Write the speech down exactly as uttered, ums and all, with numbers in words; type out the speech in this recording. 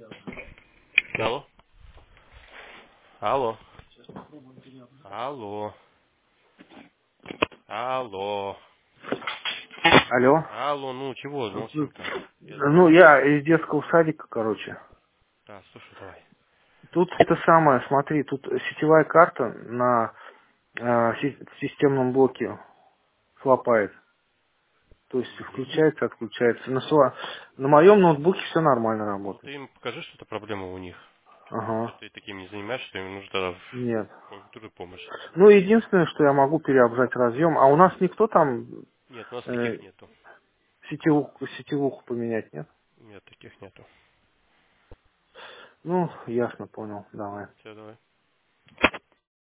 Алло. Алло. Алло. Алло. Алло. Алло, ну чего, молчим-то? Я Ну, спрашиваю. я из детского садика, короче. Да, слушай, давай. Тут это самое, смотри, тут сетевая карта на э, си- системном блоке флопает. То есть Мгм. включается, отключается. На, сва- на моем ноутбуке все нормально Ну работает. ты им покажи, что это проблема у них. Что Ага. ты таким не занимаешься, что им нужна тогда Нет. культура помощь. Ну, единственное, что я могу переобжать разъем, а у нас никто там Нет, у нас таких э, нету. сетевуху, сетевуху поменять, нет? Нет, таких нету. Ну, ясно, понял. Давай. Все, давай.